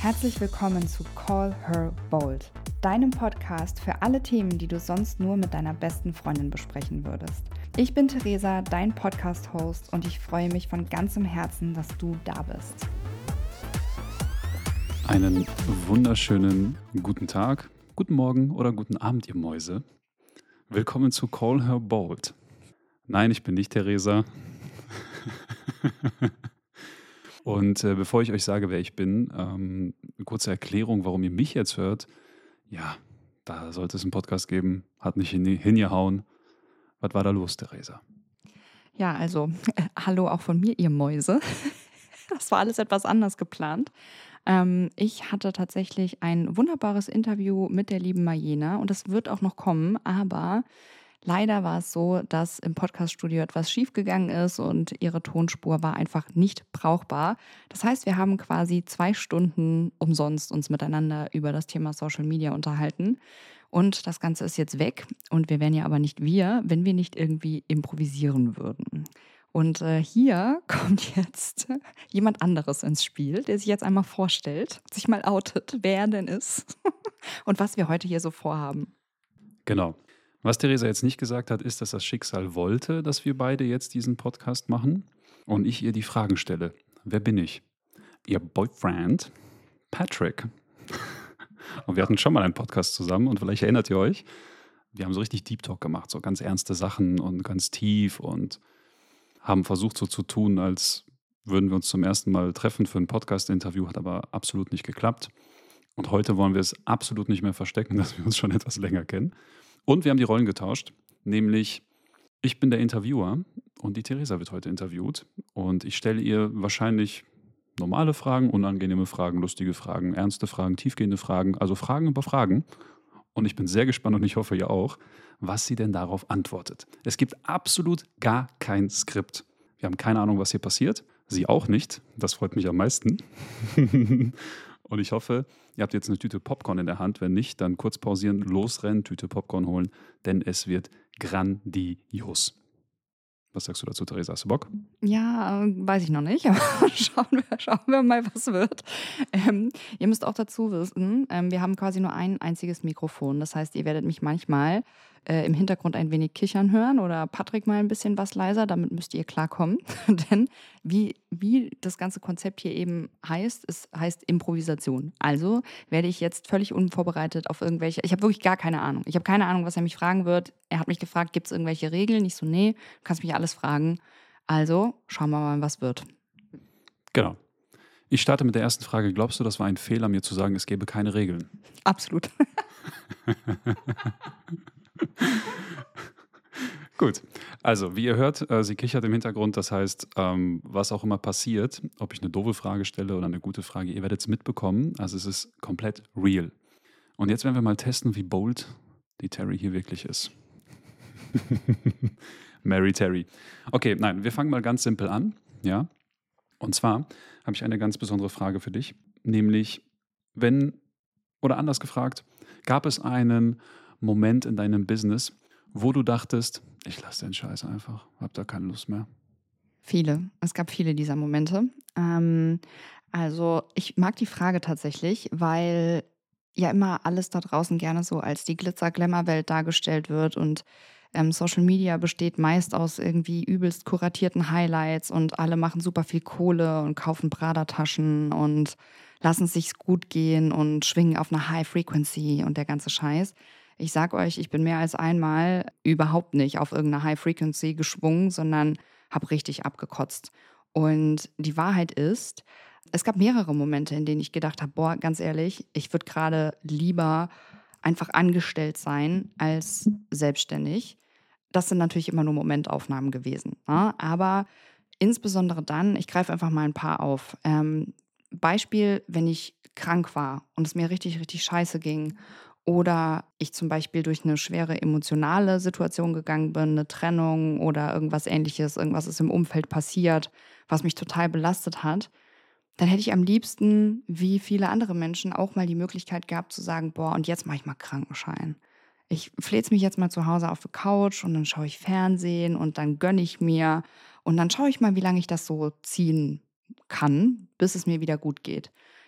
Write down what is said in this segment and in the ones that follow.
Herzlich willkommen zu Call Her Bold, deinem Podcast für alle Themen, die du sonst nur mit deiner besten Freundin besprechen würdest. Ich bin Theresa, dein Podcast-Host, und ich freue mich von ganzem Herzen, dass du da bist. Einen wunderschönen guten Tag, guten Morgen oder guten Abend, ihr Mäuse. Willkommen zu Call Her Bold. Nein, ich bin nicht Theresa. Und bevor ich euch sage, wer ich bin, eine kurze Erklärung, warum ihr mich jetzt hört. Ja, da sollte es einen Podcast geben, hat nicht hingehauen. Was war da los, Theresa? Ja, also hallo auch von mir, ihr Mäuse. Das war alles etwas anders geplant. Ich hatte tatsächlich ein wunderbares Interview mit der lieben Majena und es wird auch noch kommen, aber leider war es so, dass im Podcaststudio etwas schiefgegangen ist und ihre Tonspur war einfach nicht brauchbar. Das heißt, wir haben quasi 2 Stunden umsonst uns miteinander über das Thema Social Media unterhalten. Und das Ganze ist jetzt weg. Und wir wären ja aber nicht wir, wenn wir nicht irgendwie improvisieren würden. Und hier kommt jetzt jemand anderes ins Spiel, der sich jetzt einmal vorstellt, sich mal outet, wer er denn ist und was wir heute hier so vorhaben. Genau. Was Theresa jetzt nicht gesagt hat, ist, dass das Schicksal wollte, dass wir beide jetzt diesen Podcast machen und ich ihr die Fragen stelle. Wer bin ich? Ihr Boyfriend, Patrick. Und wir hatten schon mal einen Podcast zusammen und vielleicht erinnert ihr euch, wir haben so richtig Deep Talk gemacht, so ganz ernste Sachen und ganz tief und haben versucht so zu tun, als würden wir uns zum ersten Mal treffen für ein Podcast-Interview, hat aber absolut nicht geklappt. Und heute wollen wir es absolut nicht mehr verstecken, dass wir uns schon etwas länger kennen. Und wir haben die Rollen getauscht, nämlich ich bin der Interviewer und die Theresa wird heute interviewt. Und ich stelle ihr wahrscheinlich normale Fragen, unangenehme Fragen, lustige Fragen, ernste Fragen, tiefgehende Fragen, also Fragen über Fragen. Und ich bin sehr gespannt und ich hoffe ihr auch, was sie denn darauf antwortet. Es gibt absolut gar kein Skript. Wir haben keine Ahnung, was hier passiert. Sie auch nicht. Das freut mich am meisten. Und ich hoffe, ihr habt jetzt eine Tüte Popcorn in der Hand. Wenn nicht, dann kurz pausieren, losrennen, Tüte Popcorn holen, denn es wird grandios. Was sagst du dazu, Theresa? Hast du Bock? Ja, weiß ich noch nicht, aber schauen wir mal, was wird. Ihr müsst auch dazu wissen, wir haben quasi nur ein einziges Mikrofon. Das heißt, ihr werdet mich manchmal im Hintergrund ein wenig kichern hören oder Patrick mal ein bisschen was leiser. Damit müsst ihr klarkommen. Denn wie das ganze Konzept hier eben heißt, es heißt Improvisation. Also werde ich jetzt völlig unvorbereitet auf irgendwelche. Ich habe wirklich gar keine Ahnung. Ich habe keine Ahnung, was er mich fragen wird. Er hat mich gefragt, gibt es irgendwelche Regeln? Ich so, nee, du kannst mich alles fragen. Also schauen wir mal, was wird. Genau. Ich starte mit der ersten Frage. Glaubst du, das war ein Fehler, mir zu sagen, es gäbe keine Regeln? Absolut. Gut, also wie ihr hört, sie kichert im Hintergrund, das heißt, was auch immer passiert, ob ich eine doofe Frage stelle oder eine gute Frage, ihr werdet es mitbekommen, also es ist komplett real. Und jetzt werden wir mal testen, wie bold die Terry hier wirklich ist. Mary Terry. Okay, nein, wir fangen mal ganz simpel an, ja. Und zwar habe ich eine ganz besondere Frage für dich, nämlich oder anders gefragt, gab es einen Moment in deinem Business, wo du dachtest, ich lasse den Scheiß einfach, hab da keine Lust mehr? Viele. Es gab viele dieser Momente. Also ich mag die Frage tatsächlich, weil ja immer alles da draußen gerne so als die Glitzer-Glamour-Welt dargestellt wird und Social Media besteht meist aus irgendwie übelst kuratierten Highlights und alle machen super viel Kohle und kaufen Prada-Taschen und lassen es sich gut gehen und schwingen auf einer High Frequency und der ganze Scheiß. Ich sag euch, ich bin mehr als einmal überhaupt nicht auf irgendeiner High Frequency geschwungen, sondern habe richtig abgekotzt. Und die Wahrheit ist, es gab mehrere Momente, in denen ich gedacht habe, boah, ganz ehrlich, ich würde gerade lieber einfach angestellt sein als selbstständig. Das sind natürlich immer nur Momentaufnahmen gewesen. Ne? Aber insbesondere dann, ich greife einfach mal ein paar auf. Beispiel, wenn ich krank war und es mir richtig, richtig scheiße ging oder ich zum Beispiel durch eine schwere emotionale Situation gegangen bin, eine Trennung oder irgendwas Ähnliches, irgendwas ist im Umfeld passiert, was mich total belastet hat, dann hätte ich am liebsten, wie viele andere Menschen, auch mal die Möglichkeit gehabt zu sagen, boah, und jetzt mache ich mal Krankenschein. Ich fläze mich jetzt mal zu Hause auf die Couch und dann schaue ich Fernsehen und dann gönne ich mir und dann schaue ich mal, wie lange ich das so ziehen kann, bis es mir wieder gut geht.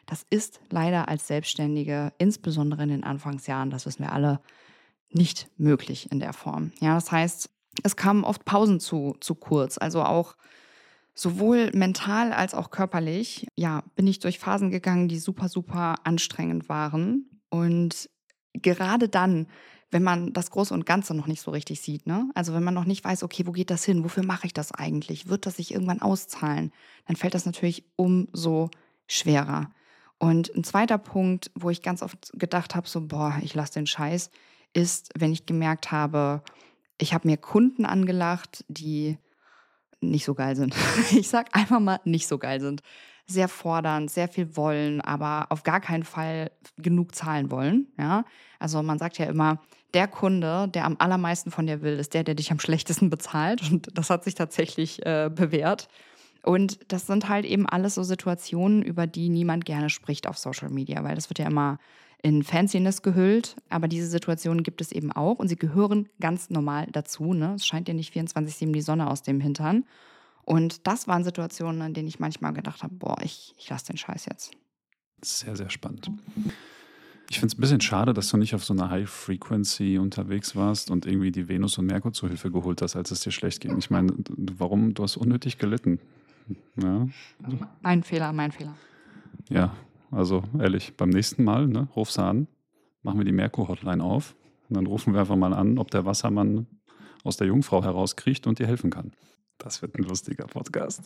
Das ist leider als Selbstständige, insbesondere in den Anfangsjahren, das wissen wir alle, nicht möglich in der Form. Ja, das heißt, es kamen oft Pausen zu kurz. Also auch sowohl mental als auch körperlich, ja, bin ich durch Phasen gegangen, die super, super anstrengend waren. Und gerade dann, wenn man das Große und Ganze noch nicht so richtig sieht, ne? Also wenn man noch nicht weiß, okay, wo geht das hin? Wofür mache ich das eigentlich? Wird das sich irgendwann auszahlen? Dann fällt das natürlich umso schwerer. Und ein zweiter Punkt, wo ich ganz oft gedacht habe, so, boah, ich lasse den Scheiß, ist, wenn ich gemerkt habe, ich habe mir Kunden angelacht, die nicht so geil sind. Ich sag einfach mal, nicht so geil sind. Sehr fordernd, sehr viel wollen, aber auf gar keinen Fall genug zahlen wollen. Ja? Also man sagt ja immer, der Kunde, der am allermeisten von dir will, ist der dich am schlechtesten bezahlt. Und das hat sich tatsächlich bewährt. Und das sind halt eben alles so Situationen, über die niemand gerne spricht auf Social Media, weil das wird ja immer in Fanciness gehüllt, aber diese Situationen gibt es eben auch und sie gehören ganz normal dazu. Ne? Es scheint ja nicht 24/7 die Sonne aus dem Hintern. Und das waren Situationen, in denen ich manchmal gedacht habe, boah, ich lasse den Scheiß jetzt. Sehr, sehr spannend. Ich finde es ein bisschen schade, dass du nicht auf so einer High Frequency unterwegs warst und irgendwie die Venus und Merkur zur Hilfe geholt hast, als es dir schlecht ging. Ich meine, warum? Du hast unnötig gelitten. Ja, Mein Fehler, mein Fehler. ja, also ehrlich, beim nächsten Mal, ne, ruf sie an, machen wir die Merkur-Hotline auf und dann rufen wir einfach mal an, ob der Wassermann aus der Jungfrau herauskriegt und dir helfen kann. Das wird ein lustiger Podcast.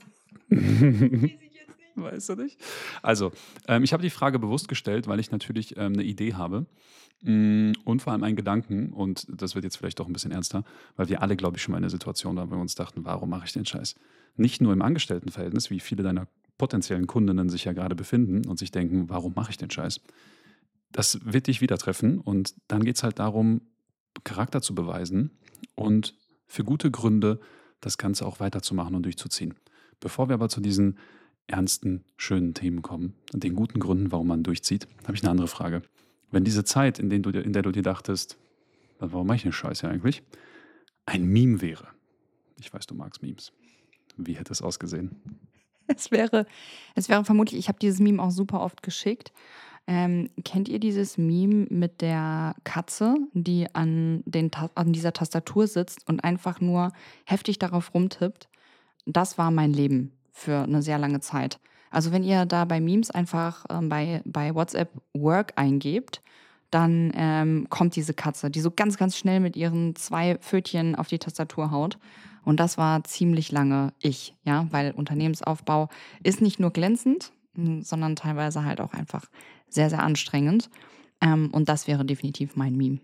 Weißt du nicht? Also, ich habe die Frage bewusst gestellt, weil ich natürlich eine Idee habe und vor allem einen Gedanken. Und das wird jetzt vielleicht doch ein bisschen ernster, weil wir alle, glaube ich, schon mal in der Situation waren, wo wir uns dachten, warum mache ich den Scheiß? Nicht nur im Angestelltenverhältnis, wie viele deiner potenziellen Kundinnen sich ja gerade befinden und sich denken, warum mache ich den Scheiß? Das wird dich wieder treffen und dann geht es halt darum, Charakter zu beweisen und für gute Gründe das Ganze auch weiterzumachen und durchzuziehen. Bevor wir aber zu diesen ernsten, schönen Themen kommen, den guten Gründen, warum man durchzieht, habe ich eine andere Frage. Wenn diese Zeit, in der du dir dachtest, warum mache ich den Scheiß ja eigentlich, ein Meme wäre. Ich weiß, du magst Memes. Wie hätte es ausgesehen? Es wäre, es wäre vermutlich, ich habe dieses Meme auch super oft geschickt. Kennt ihr dieses Meme mit der Katze, die an dieser Tastatur sitzt und einfach nur heftig darauf rumtippt? Das war mein Leben für eine sehr lange Zeit. Also wenn ihr da bei Memes einfach bei WhatsApp Work eingebt, dann kommt diese Katze, die so ganz, ganz schnell mit ihren 2 Pfötchen auf die Tastatur haut. Und das war ziemlich lange ich, ja, weil Unternehmensaufbau ist nicht nur glänzend, sondern teilweise halt auch einfach sehr, sehr anstrengend. Und das wäre definitiv mein Meme.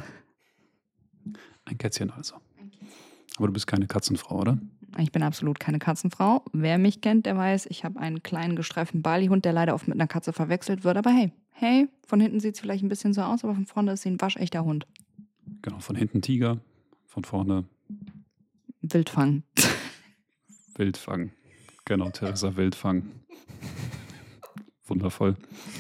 Ein Kätzchen also. Aber du bist keine Katzenfrau, oder? Ich bin absolut keine Katzenfrau. Wer mich kennt, der weiß, ich habe einen kleinen gestreiften Balihund, der leider oft mit einer Katze verwechselt wird. Aber hey, von hinten sieht es vielleicht ein bisschen so aus, aber von vorne ist sie ein waschechter Hund. Genau, von hinten Tiger, von vorne Wildfang. Wildfang. Genau, Theresa Wildfang. Wundervoll.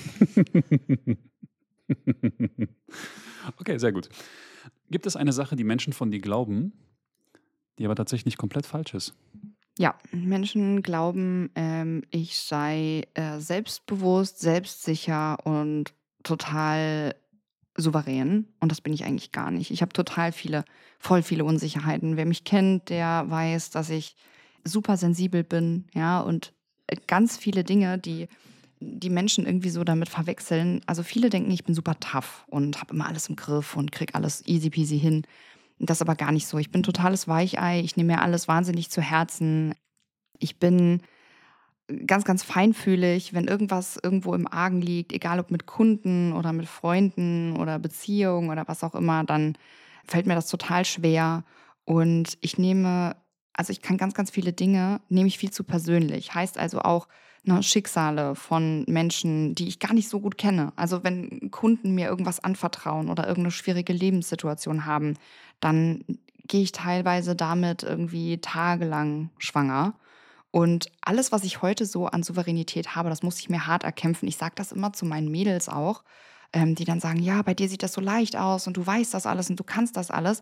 Okay, sehr gut. Gibt es eine Sache, die Menschen von dir glauben, die aber tatsächlich komplett falsch ist? Ja, Menschen glauben, ich sei selbstbewusst, selbstsicher und total souverän. Und das bin ich eigentlich gar nicht. Ich habe voll viele Unsicherheiten. Wer mich kennt, der weiß, dass ich super sensibel bin, ja, und ganz viele Dinge, die Menschen irgendwie so damit verwechseln. Also viele denken, ich bin super tough und habe immer alles im Griff und krieg alles easy peasy hin. Das ist aber gar nicht so. Ich bin totales Weichei. Ich nehme mir alles wahnsinnig zu Herzen. Ich bin ganz, ganz feinfühlig, wenn irgendwas irgendwo im Argen liegt, egal ob mit Kunden oder mit Freunden oder Beziehungen oder was auch immer, dann fällt mir das total schwer. Und ich kann ganz, ganz viele Dinge, nehme ich viel zu persönlich. Heißt also auch, ne, Schicksale von Menschen, die ich gar nicht so gut kenne. Also wenn Kunden mir irgendwas anvertrauen oder irgendeine schwierige Lebenssituation haben, dann gehe ich teilweise damit irgendwie tagelang schwanger. Und alles, was ich heute so an Souveränität habe, das muss ich mir hart erkämpfen. Ich sage das immer zu meinen Mädels auch, die dann sagen, ja, bei dir sieht das so leicht aus und du weißt das alles und du kannst das alles.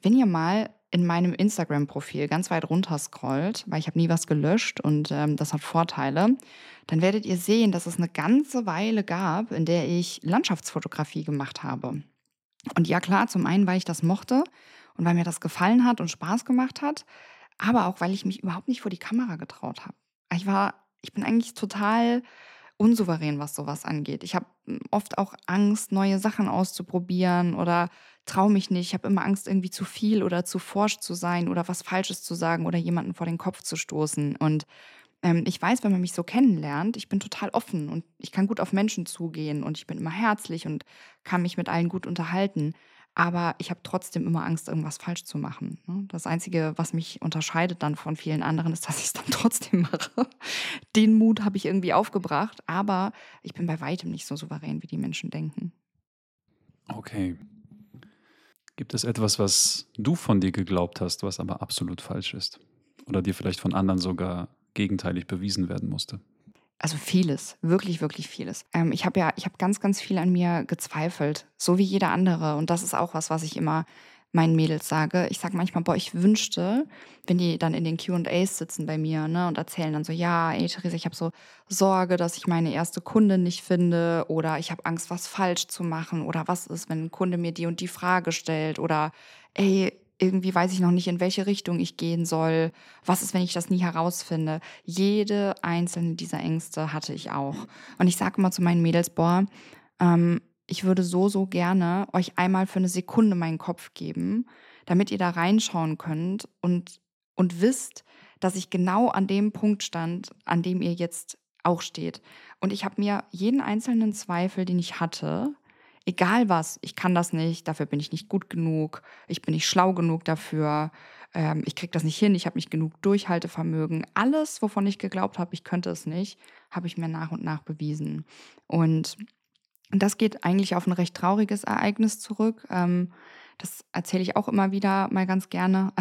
Wenn ihr mal in meinem Instagram-Profil ganz weit runter scrollt, weil ich habe nie was gelöscht und das hat Vorteile, dann werdet ihr sehen, dass es eine ganze Weile gab, in der ich Landschaftsfotografie gemacht habe. Und ja klar, zum einen, weil ich das mochte und weil mir das gefallen hat und Spaß gemacht hat, aber auch, weil ich mich überhaupt nicht vor die Kamera getraut habe. Ich bin eigentlich total unsouverän, was sowas angeht. Ich habe oft auch Angst, neue Sachen auszuprobieren oder traue mich nicht. Ich habe immer Angst, irgendwie zu viel oder zu forsch zu sein oder was Falsches zu sagen oder jemanden vor den Kopf zu stoßen. Und ich weiß, wenn man mich so kennenlernt, ich bin total offen und ich kann gut auf Menschen zugehen und ich bin immer herzlich und kann mich mit allen gut unterhalten. Aber ich habe trotzdem immer Angst, irgendwas falsch zu machen. Ne? Das Einzige, was mich unterscheidet dann von vielen anderen, ist, dass ich es dann trotzdem mache. Den Mut habe ich irgendwie aufgebracht, aber ich bin bei weitem nicht so souverän, wie die Menschen denken. Okay. Gibt es etwas, was du von dir geglaubt hast, was aber absolut falsch ist? Oder dir vielleicht von anderen sogar gegenteilig bewiesen werden musste? Also vieles, wirklich, wirklich vieles. Ich habe ganz, ganz viel an mir gezweifelt, so wie jeder andere. Und das ist auch was, was ich immer meinen Mädels sage. Ich sage manchmal, boah, ich wünschte, wenn die dann in den Q&As sitzen bei mir, ne, und erzählen dann so, ja, ey, Theresa, ich habe so Sorge, dass ich meine erste Kundin nicht finde oder ich habe Angst, was falsch zu machen oder was ist, wenn ein Kunde mir die und die Frage stellt oder ey, irgendwie weiß ich noch nicht, in welche Richtung ich gehen soll. Was ist, wenn ich das nie herausfinde? Jede einzelne dieser Ängste hatte ich auch. Und ich sage immer zu meinen Mädels, boah, ich würde so, so gerne euch einmal für eine Sekunde meinen Kopf geben, damit ihr da reinschauen könnt und wisst, dass ich genau an dem Punkt stand, an dem ihr jetzt auch steht. Und ich habe mir jeden einzelnen Zweifel, den ich hatte, egal was, ich kann das nicht, dafür bin ich nicht gut genug, ich bin nicht schlau genug dafür, ich kriege das nicht hin, ich habe nicht genug Durchhaltevermögen. Alles, wovon ich geglaubt habe, ich könnte es nicht, habe ich mir nach und nach bewiesen. Und das geht eigentlich auf ein recht trauriges Ereignis zurück. Das erzähle ich auch immer wieder mal ganz gerne.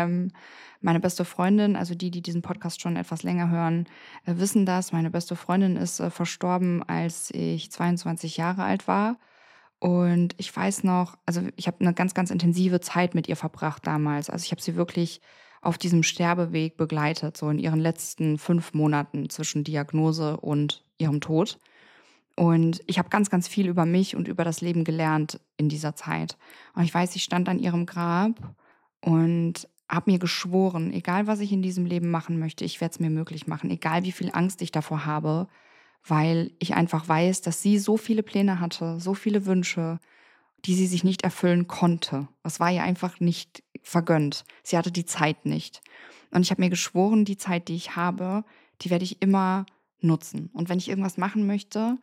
Meine beste Freundin, also die diesen Podcast schon etwas länger hören, wissen das. Meine beste Freundin ist verstorben, als ich 22 Jahre alt war. Und ich weiß noch, also ich habe eine ganz, ganz intensive Zeit mit ihr verbracht damals. Also ich habe sie wirklich auf diesem Sterbeweg begleitet, so in ihren letzten 5 Monaten zwischen Diagnose und ihrem Tod. Und ich habe ganz, ganz viel über mich und über das Leben gelernt in dieser Zeit. Und ich weiß, ich stand an ihrem Grab und habe mir geschworen, egal was ich in diesem Leben machen möchte, ich werde es mir möglich machen, egal wie viel Angst ich davor habe, weil ich einfach weiß, dass sie so viele Pläne hatte, so viele Wünsche, die sie sich nicht erfüllen konnte. Das war ihr einfach nicht vergönnt. Sie hatte die Zeit nicht. Und ich habe mir geschworen, die Zeit, die ich habe, die werde ich immer nutzen. Und wenn ich irgendwas machen möchte,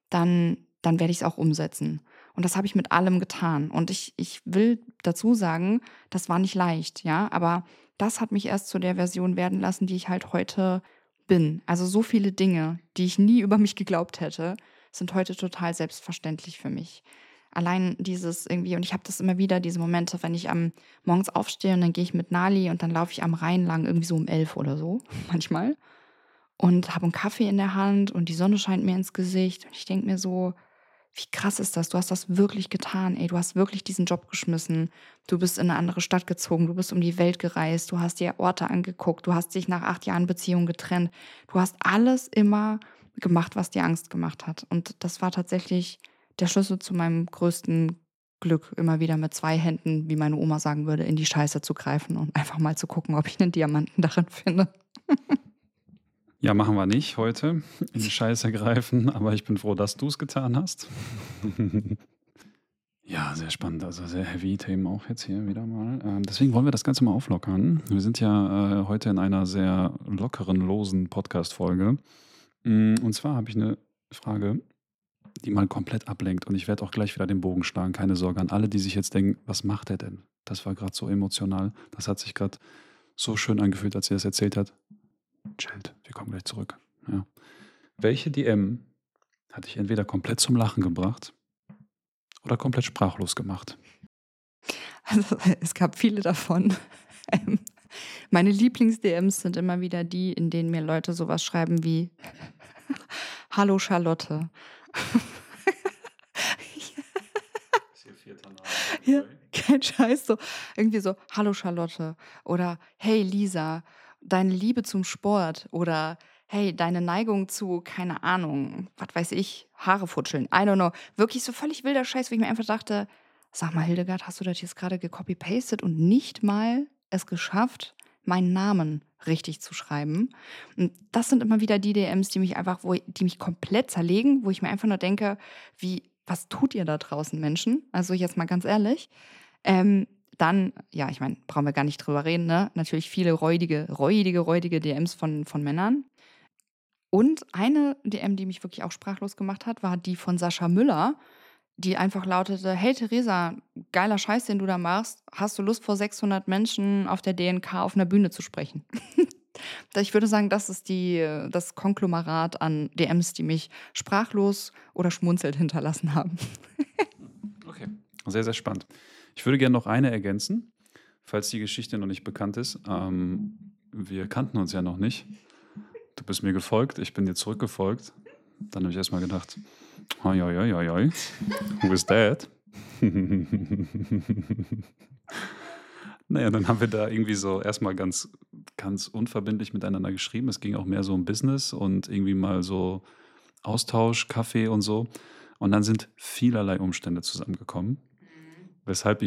dann werde ich es auch umsetzen. Und das habe ich mit allem getan. Und ich will dazu sagen, das war nicht leicht, ja, aber das hat mich erst zu der Version werden lassen, die ich halt heute bin. Also so viele Dinge, die ich nie über mich geglaubt hätte, sind heute total selbstverständlich für mich. Allein dieses irgendwie, und ich habe das immer wieder, diese Momente, wenn ich am morgens aufstehe und dann gehe ich mit Nali und dann laufe ich am Rhein lang, irgendwie so um 11 oder so, manchmal und habe einen Kaffee in der Hand und die Sonne scheint mir ins Gesicht. Und ich denke mir so: „Wie krass ist das? Du hast das wirklich getan, ey. Du hast wirklich diesen Job geschmissen. Du bist in eine andere Stadt gezogen. Du bist um die Welt gereist. Du hast dir Orte angeguckt. Du hast dich nach 8 Jahren Beziehung getrennt. Du hast alles immer gemacht, was dir Angst gemacht hat.“ Und das war tatsächlich der Schlüssel zu meinem größten Glück, immer wieder mit 2 Händen, wie meine Oma sagen würde, in die Scheiße zu greifen und einfach mal zu gucken, ob ich einen Diamanten darin finde. Ja, machen wir nicht heute. In die Scheiße greifen, aber ich bin froh, dass du es getan hast. Ja, sehr spannend. Also sehr heavy Themen auch jetzt hier wieder mal. Deswegen wollen wir das Ganze mal auflockern. Wir sind ja heute in einer sehr lockeren, losen Podcast-Folge. Und zwar habe ich eine Frage, die mal komplett ablenkt. Und ich werde auch gleich wieder den Bogen schlagen. Keine Sorge an alle, die sich jetzt denken, was macht er denn? Das war gerade so emotional. Das hat sich gerade so schön angefühlt, als er das erzählt hat. Chillt, wir kommen gleich zurück. Ja. Welche DM hat dich entweder komplett zum Lachen gebracht oder komplett sprachlos gemacht? Also, es gab viele davon. Ähm, Meine Lieblings-DMs sind immer wieder die, in denen mir Leute sowas schreiben wie: „Hallo Charlotte.“ Ist hier vierter Name, Ja, sorry. kein Scheiß, so irgendwie so, hallo Charlotte oder hey Lisa, deine Liebe zum Sport oder hey, deine Neigung zu, keine Ahnung, was weiß ich, Haare futscheln, I don't know. Wirklich so völlig wilder Scheiß, wo ich mir einfach dachte, sag mal, Hildegard, hast du das jetzt gerade gecopy-pastet und nicht mal es geschafft, meinen Namen richtig zu schreiben? Und das sind immer wieder die DMs, die mich einfach, die mich komplett zerlegen, wo ich mir einfach nur denke, was tut ihr da draußen, Menschen? Also jetzt mal ganz ehrlich. Ähm, Dann, ja, ich meine, brauchen wir gar nicht drüber reden, ne? Natürlich viele räudige DMs von Männern. Und eine DM, die mich wirklich auch sprachlos gemacht hat, war die von Sascha Müller, die einfach lautete: Hey Theresa, geiler Scheiß, den du da machst. Hast du Lust, vor 600 Menschen auf der DNK auf einer Bühne zu sprechen? Ich würde sagen, das ist das Konglomerat an DMs, die mich sprachlos oder schmunzelnd hinterlassen haben. Okay, sehr, sehr spannend. Ich würde gerne noch eine ergänzen, falls die Geschichte noch nicht bekannt ist. Wir kannten uns ja noch nicht. Du bist mir gefolgt, ich bin dir zurückgefolgt. Dann habe ich erstmal gedacht, oi, oi, oi, oi, oi. Who is that? Naja, dann haben wir da irgendwie so erstmal ganz, ganz unverbindlich miteinander geschrieben. Es ging auch mehr so um Business und irgendwie mal so Austausch, Kaffee und so. Und dann sind vielerlei Umstände zusammengekommen, weshalb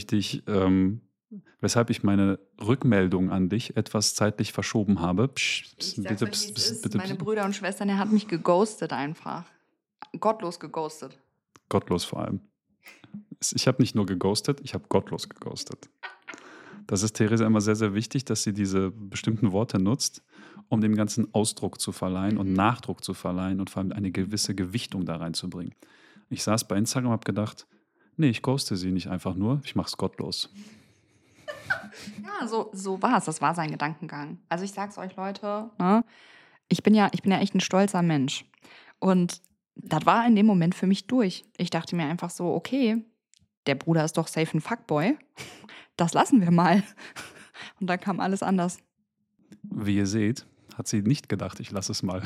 ich meine Rückmeldung an dich etwas zeitlich verschoben habe. Bitte, meine Brüder und Schwestern, er hat mich geghostet einfach. Gottlos geghostet. Gottlos vor allem. Ich habe nicht nur geghostet, ich habe gottlos geghostet. Das ist Theresa immer sehr, sehr wichtig, dass sie diese bestimmten Worte nutzt, um dem Ganzen Ausdruck zu verleihen und Nachdruck zu verleihen und vor allem eine gewisse Gewichtung da reinzubringen. Ich saß bei Instagram und habe gedacht, nee, ich ghoste sie nicht einfach nur, ich mache es gottlos. Ja, so war es. Das war sein Gedankengang. Also ich sag's euch, Leute, ne? Ich bin ja echt ein stolzer Mensch. Und das war in dem Moment für mich durch. Ich dachte mir einfach so, okay, der Bruder ist doch safe ein Fuckboy. Das lassen wir mal. Und dann kam alles anders. Wie ihr seht, hat sie nicht gedacht, ich lasse es mal.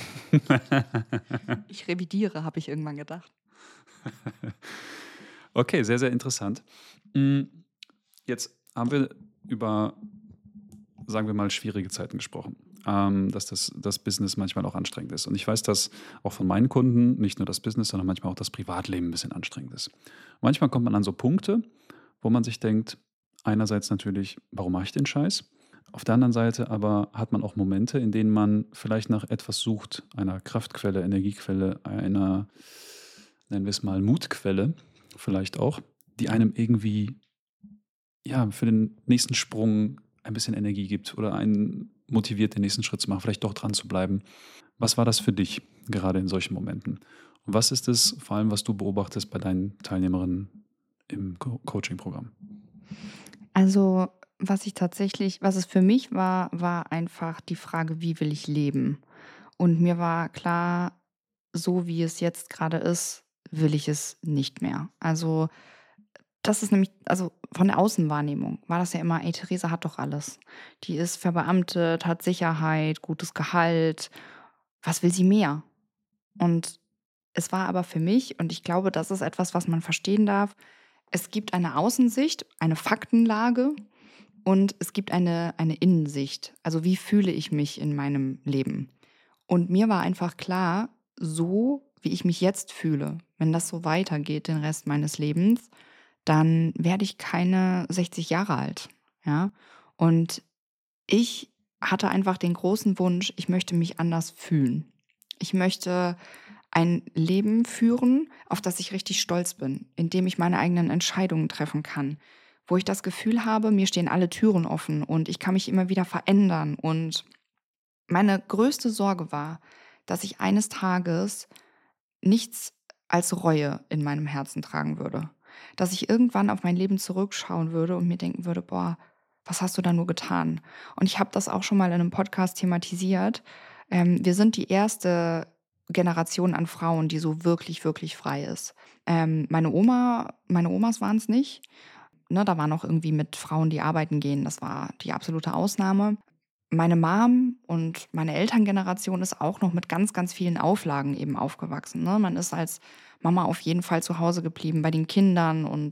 Ich revidiere, habe ich irgendwann gedacht. Okay, sehr, sehr interessant. Jetzt haben wir über, sagen wir mal, schwierige Zeiten gesprochen. Dass das Business manchmal auch anstrengend ist. Und ich weiß, dass auch von meinen Kunden nicht nur das Business, sondern manchmal auch das Privatleben ein bisschen anstrengend ist. Manchmal kommt man an so Punkte, wo man sich denkt, einerseits natürlich, warum mache ich den Scheiß? Auf der anderen Seite aber hat man auch Momente, in denen man vielleicht nach etwas sucht, einer Kraftquelle, Energiequelle, einer, nennen wir es mal, Mutquelle vielleicht auch, die einem irgendwie ja, für den nächsten Sprung ein bisschen Energie gibt oder einen motiviert, den nächsten Schritt zu machen, vielleicht doch dran zu bleiben. Was war das für dich gerade in solchen Momenten? Und was ist es vor allem, was du beobachtest bei deinen Teilnehmerinnen im Coaching-Programm? Also, was es für mich war, war einfach die Frage, wie will ich leben? Und mir war klar, so wie es jetzt gerade ist, will ich es nicht mehr. Also, das ist nämlich, also von der Außenwahrnehmung war das ja immer, ey, Theresa hat doch alles. Die ist verbeamtet, hat Sicherheit, gutes Gehalt. Was will sie mehr? Und es war aber für mich, und ich glaube, das ist etwas, was man verstehen darf, es gibt eine Außensicht, eine Faktenlage und es gibt eine Innensicht. Also wie fühle ich mich in meinem Leben? Und mir war einfach klar, so wie ich mich jetzt fühle, wenn das so weitergeht den Rest meines Lebens, dann werde ich keine 60 Jahre alt. Ja? Und ich hatte einfach den großen Wunsch, ich möchte mich anders fühlen. Ich möchte ein Leben führen, auf das ich richtig stolz bin, in dem ich meine eigenen Entscheidungen treffen kann, wo ich das Gefühl habe, mir stehen alle Türen offen und ich kann mich immer wieder verändern. Und meine größte Sorge war, dass ich eines Tages nichts als Reue in meinem Herzen tragen würde. Dass ich irgendwann auf mein Leben zurückschauen würde und mir denken würde, boah, was hast du da nur getan? Und ich habe das auch schon mal in einem Podcast thematisiert. Wir sind die erste Generation an Frauen, die so wirklich, wirklich frei ist. Meine Omas waren es nicht. Ne, da waren auch irgendwie mit Frauen, die arbeiten gehen. Das war die absolute Ausnahme. Meine Mom und meine Elterngeneration ist auch noch mit ganz, ganz vielen Auflagen eben aufgewachsen. Ne? Man ist als Mama auf jeden Fall zu Hause geblieben bei den Kindern und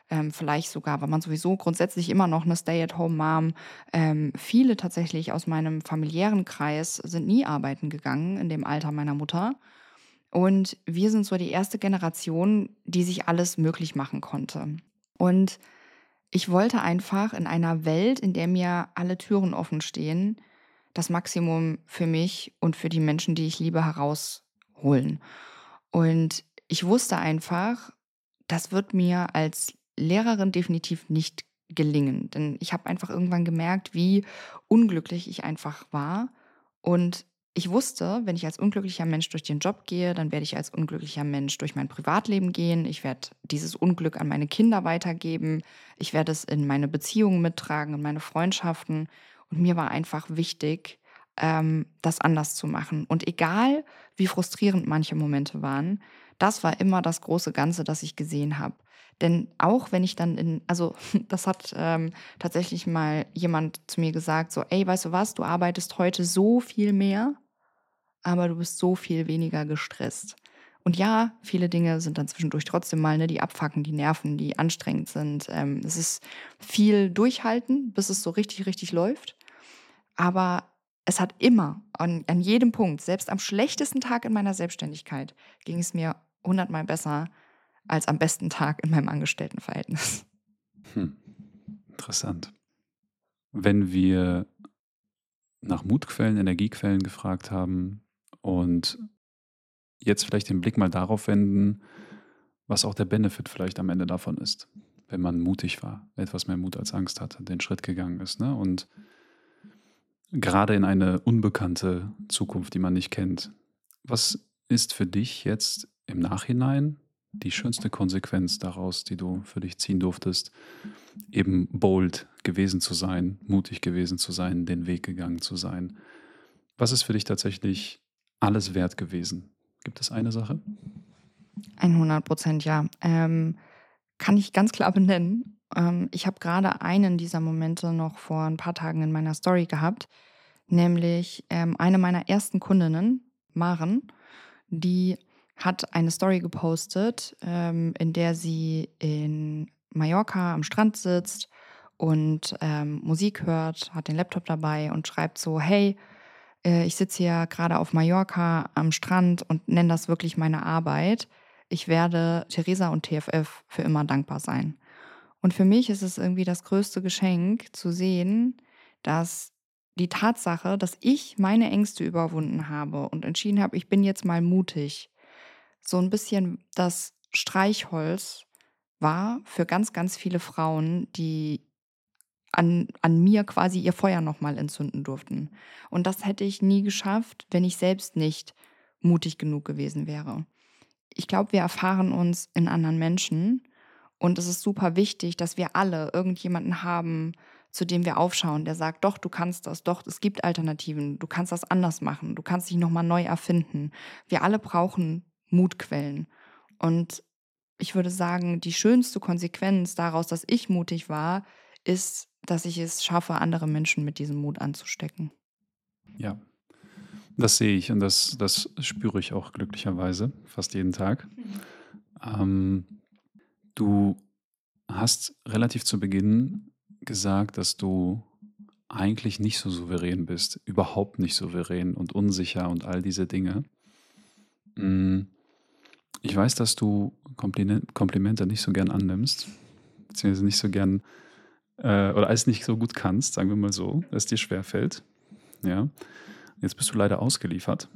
Vielleicht sogar, war man sowieso grundsätzlich immer noch eine Stay-at-home-Mom. Viele tatsächlich aus meinem familiären Kreis sind nie arbeiten gegangen in dem Alter meiner Mutter. Und wir sind so die erste Generation, die sich alles möglich machen konnte. Und ich wollte einfach in einer Welt, in der mir alle Türen offen stehen, das Maximum für mich und für die Menschen, die ich liebe, herausholen. Und ich wusste einfach, das wird mir als Lehrerin definitiv nicht gelingen. Denn ich habe einfach irgendwann gemerkt, wie unglücklich ich einfach war. Und ich wusste, wenn ich als unglücklicher Mensch durch den Job gehe, dann werde ich als unglücklicher Mensch durch mein Privatleben gehen. Ich werde dieses Unglück an meine Kinder weitergeben. Ich werde es in meine Beziehungen mittragen, in meine Freundschaften. Und mir war einfach wichtig, das anders zu machen. Und egal, wie frustrierend manche Momente waren, das war immer das große Ganze, das ich gesehen habe. Denn auch wenn ich dann also das hat tatsächlich mal jemand zu mir gesagt, so, ey, weißt du was, du arbeitest heute so viel mehr, aber du bist so viel weniger gestresst. Und ja, viele Dinge sind dann zwischendurch trotzdem mal, ne, die abfacken, die nerven, die anstrengend sind. Es ist viel durchhalten, bis es so richtig, richtig läuft. Aber es hat immer, an jedem Punkt, selbst am schlechtesten Tag in meiner Selbstständigkeit, ging es mir 100-mal besser als am besten Tag in meinem Angestelltenverhältnis. Hm. Interessant. Wenn wir nach Mutquellen, Energiequellen gefragt haben und jetzt vielleicht den Blick mal darauf wenden, was auch der Benefit vielleicht am Ende davon ist, wenn man mutig war, etwas mehr Mut als Angst hatte, den Schritt gegangen ist, ne? Und gerade in eine unbekannte Zukunft, die man nicht kennt. Was ist für dich jetzt im Nachhinein die schönste Konsequenz daraus, die du für dich ziehen durftest, eben bold gewesen zu sein, mutig gewesen zu sein, den Weg gegangen zu sein? Was ist für dich tatsächlich alles wert gewesen? Gibt es eine Sache? 100%, ja. Kann ich ganz klar benennen. Ich habe gerade einen dieser Momente noch vor ein paar Tagen in meiner Story gehabt, nämlich eine meiner ersten Kundinnen, Maren, die hat eine Story gepostet, in der sie in Mallorca am Strand sitzt und Musik hört, hat den Laptop dabei und schreibt so, hey, ich sitze hier gerade auf Mallorca am Strand und nenne das wirklich meine Arbeit. Ich werde Theresa und TFF für immer dankbar sein. Und für mich ist es irgendwie das größte Geschenk zu sehen, dass die Tatsache, dass ich meine Ängste überwunden habe und entschieden habe, ich bin jetzt mal mutig, so ein bisschen das Streichholz war für ganz, ganz viele Frauen, die an mir quasi ihr Feuer noch mal entzünden durften. Und das hätte ich nie geschafft, wenn ich selbst nicht mutig genug gewesen wäre. Ich glaube, wir erfahren uns in anderen Menschen und es ist super wichtig, dass wir alle irgendjemanden haben, zu dem wir aufschauen, der sagt: „Doch, du kannst das. Doch, es gibt Alternativen. Du kannst das anders machen. Du kannst dich noch mal neu erfinden.“ Wir alle brauchen Mutquellen. Und ich würde sagen, die schönste Konsequenz daraus, dass ich mutig war, ist, dass ich es schaffe, andere Menschen mit diesem Mut anzustecken. Ja, das sehe ich und das spüre ich auch glücklicherweise fast jeden Tag. Mhm. Ähm, Du hast relativ zu Beginn gesagt, dass du eigentlich nicht so souverän bist, überhaupt nicht souverän und unsicher und all diese Dinge. Hm, Ich weiß, dass du Komplimente nicht so gern annimmst, beziehungsweise nicht so gern oder alles nicht so gut kannst, sagen wir mal so, dass es dir schwerfällt. Ja. Jetzt bist du leider ausgeliefert,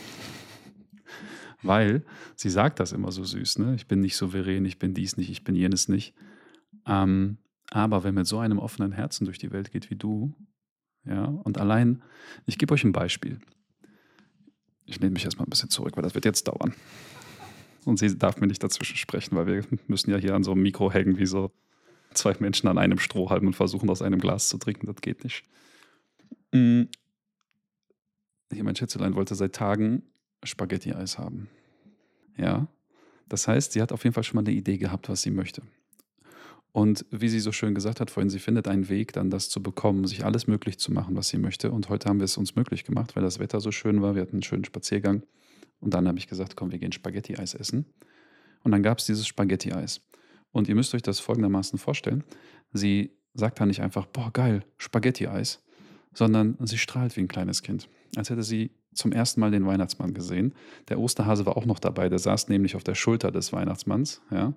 weil sie sagt das immer so süß, ne? Ich bin nicht souverän, ich bin dies nicht, ich bin jenes nicht. Ähm, aber wer mit so einem offenen Herzen durch die Welt geht wie du, ja, und allein, ich gebe euch ein Beispiel. Ich nehme mich erstmal ein bisschen zurück, weil das wird jetzt dauern. Und sie darf mir nicht dazwischen sprechen, weil wir müssen ja hier an so einem Mikro hängen, wie so zwei Menschen an einem Strohhalm und versuchen, aus einem Glas zu trinken. Das geht nicht. Mm, Hier, mein Schätzelein wollte seit Tagen Spaghetti-Eis haben. Ja, das heißt, sie hat auf jeden Fall schon mal eine Idee gehabt, was sie möchte. Und wie sie so schön gesagt hat vorhin, sie findet einen Weg, dann das zu bekommen, sich alles möglich zu machen, was sie möchte. Und heute haben wir es uns möglich gemacht, weil das Wetter so schön war. Wir hatten einen schönen Spaziergang. Und dann habe ich gesagt, komm, wir gehen Spaghetti-Eis essen. Und dann gab es dieses Spaghetti-Eis. Und ihr müsst euch das folgendermaßen vorstellen. Sie sagt dann nicht einfach, boah, geil, Spaghetti-Eis, sondern sie strahlt wie ein kleines Kind. Als hätte sie zum ersten Mal den Weihnachtsmann gesehen. Der Osterhase war auch noch dabei, der saß nämlich auf der Schulter des Weihnachtsmanns. Ja.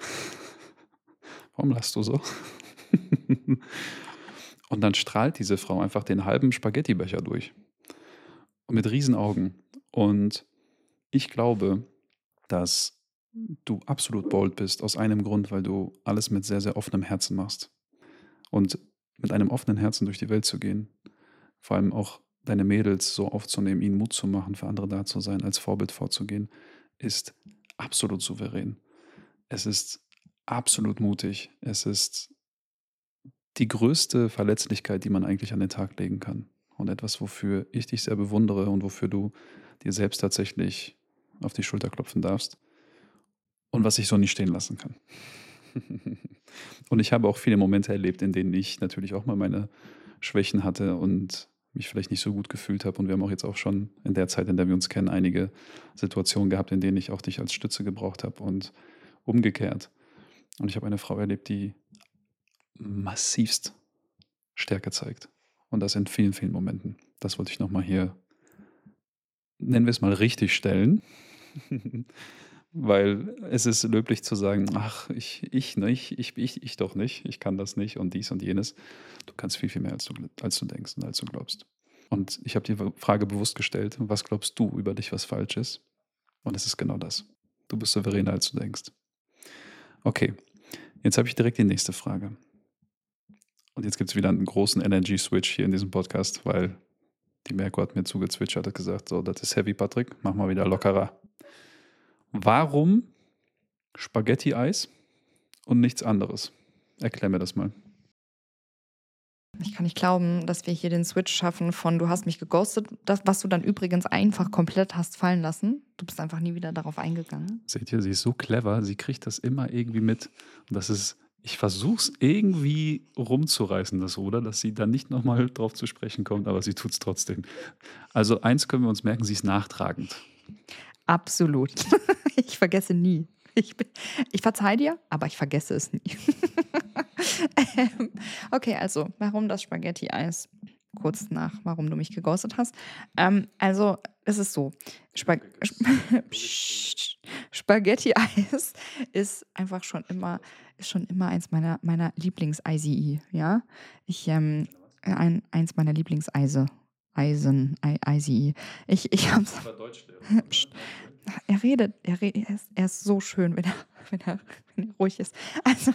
Warum lachst du so? Und dann strahlt diese Frau einfach den halben Spaghettibecher durch. Und mit Riesenaugen. Und ich glaube, dass du absolut bold bist, aus einem Grund, weil du alles mit sehr, sehr offenem Herzen machst. Und mit einem offenen Herzen durch die Welt zu gehen, vor allem auch deine Mädels so aufzunehmen, ihnen Mut zu machen, für andere da zu sein, als Vorbild vorzugehen, ist absolut souverän. Es ist absolut mutig. Es ist die größte Verletzlichkeit, die man eigentlich an den Tag legen kann. Und etwas, wofür ich dich sehr bewundere und wofür du dir selbst tatsächlich auf die Schulter klopfen darfst. Und was ich so nicht stehen lassen kann. Und ich habe auch viele Momente erlebt, in denen ich natürlich auch mal meine Schwächen hatte und mich vielleicht nicht so gut gefühlt habe. Und wir haben auch jetzt auch schon in der Zeit, in der wir uns kennen, einige Situationen gehabt, in denen ich auch dich als Stütze gebraucht habe und umgekehrt. Und ich habe eine Frau erlebt, die massivst Stärke zeigt. Und das in vielen, vielen Momenten. Das wollte ich nochmal hier, nennen wir es mal, richtig stellen. Weil es ist löblich zu sagen, ach, ich nicht, ich doch nicht, ich kann das nicht und dies und jenes. Du kannst viel, viel mehr, als du denkst und als du glaubst. Und ich habe die Frage bewusst gestellt, was glaubst du über dich, was falsch ist? Und es ist genau das. Du bist souveräner, als du denkst. Okay, jetzt habe ich direkt die nächste Frage. Und jetzt gibt es wieder einen großen Energy-Switch hier in diesem Podcast, weil die Merko hat mir zugezwitschert, hat gesagt, so, das ist heavy, Patrick, mach mal wieder lockerer. Warum Spaghetti-Eis und nichts anderes? Erklär mir das mal. Ich kann nicht glauben, dass wir hier den Switch schaffen von du hast mich geghostet, das, was du dann übrigens einfach komplett hast fallen lassen. Du bist einfach nie wieder darauf eingegangen. Seht ihr, sie ist so clever, sie kriegt das immer irgendwie mit. Und das ist, ich versuche es irgendwie rumzureißen, das Ruder, dass sie dann nicht nochmal drauf zu sprechen kommt, aber sie tut es trotzdem. Also eins können wir uns merken, sie ist nachtragend. Absolut. Ich vergesse nie. Ich verzeihe dir, aber ich vergesse es nie. Okay, also, warum das Spaghetti-Eis? Kurz nach, warum du mich geghostet hast. Also, es ist so. Psst. Spaghetti-Eis ist einfach schon immer eins meiner Lieblings-ICE, ja? Eins meiner Lieblingseise. ICE. Ich hab's. Psst. Er ist so schön, wenn er ruhig ist. Also,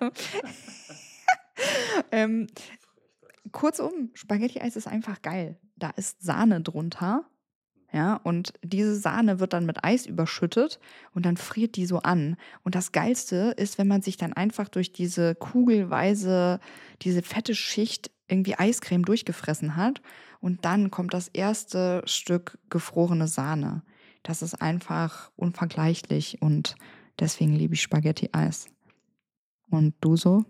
ähm, kurzum, Spaghetti-Eis ist einfach geil. Da ist Sahne drunter, ja, und diese Sahne wird dann mit Eis überschüttet und dann friert die so an. Und das Geilste ist, wenn man sich dann einfach durch diese kugelweise, diese fette Schicht irgendwie Eiscreme durchgefressen hat und dann kommt das erste Stück gefrorene Sahne. Das ist einfach unvergleichlich und deswegen liebe ich Spaghetti-Eis. Und du so?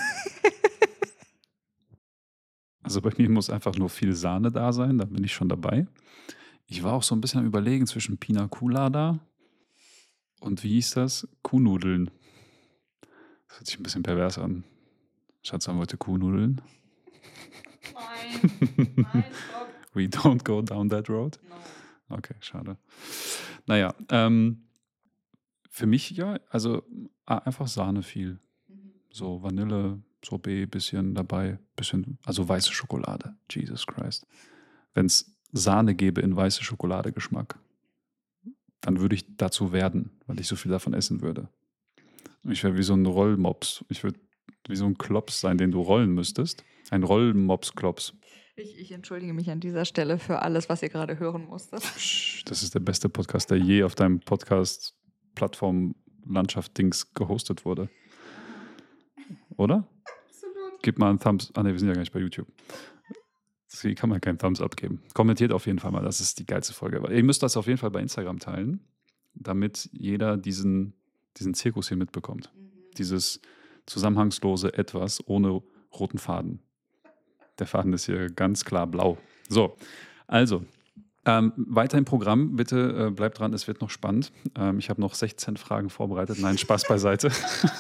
Also bei mir muss einfach nur viel Sahne da sein, dann bin ich schon dabei. Ich war auch so ein bisschen am Überlegen zwischen Pina Colada und wie hieß das? Kuhnudeln. Das hört sich ein bisschen pervers an. Schatz, haben wir heute Kuhnudeln? Nein, stopp. We don't go down that road? No. Okay, schade. Naja, für mich ja, also einfach Sahne viel. So Vanille, Sorbet, bisschen dabei, bisschen, also weiße Schokolade. Jesus Christ. Wenn es Sahne gäbe in weiße Schokoladegeschmack, dann würde ich dazu werden, weil ich so viel davon essen würde. Ich wäre wie so ein Rollmops. Ich würde wie so ein Klops sein, den du rollen müsstest. Ein Rollmops-Klops. Ich entschuldige mich an dieser Stelle für alles, was ihr gerade hören musstet. Das ist der beste Podcast, der je auf deinem Podcast-Plattform-Landschaft-Dings gehostet wurde. Oder? Absolut. Gib mal einen Thumbs. Ah ne, wir sind ja gar nicht bei YouTube. Deswegen kann man keinen Thumbs up geben. Kommentiert auf jeden Fall mal, das ist die geilste Folge. Aber ihr müsst das auf jeden Fall bei Instagram teilen, damit jeder diesen Zirkus hier mitbekommt. Dieses zusammenhangslose Etwas ohne roten Faden. Der Faden ist hier ganz klar blau. So, also, Weiter im Programm, bitte bleibt dran, es wird noch spannend. Ich habe noch 16 Fragen vorbereitet. Nein, Spaß beiseite.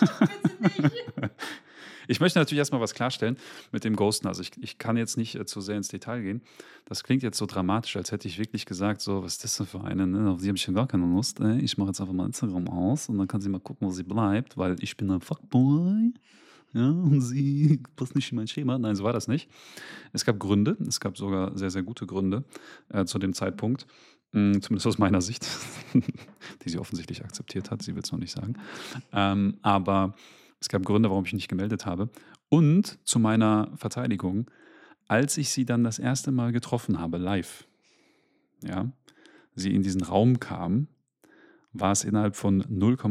Ich möchte natürlich erstmal was klarstellen mit dem Ghosten. Also ich kann jetzt nicht zu sehr ins Detail gehen. Das klingt jetzt so dramatisch, als hätte ich wirklich gesagt, so, was ist das denn für eine? Ne? Auf die habe ich schon gar keine Lust. Ey. Ich mache jetzt einfach mal Instagram aus und dann kann sie mal gucken, wo sie bleibt, weil ich bin ein Fuckboy. Ja, und sie passt nicht in mein Schema. Nein, so war das nicht. Es gab Gründe, es gab sogar sehr, sehr gute Gründe zu dem Zeitpunkt. Zumindest aus meiner Sicht, die sie offensichtlich akzeptiert hat. Sie will es noch nicht sagen. Aber es gab Gründe, warum ich mich nicht gemeldet habe. Und zu meiner Verteidigung, als ich sie dann das erste Mal getroffen habe, live, ja, sie in diesen Raum kam, war es innerhalb von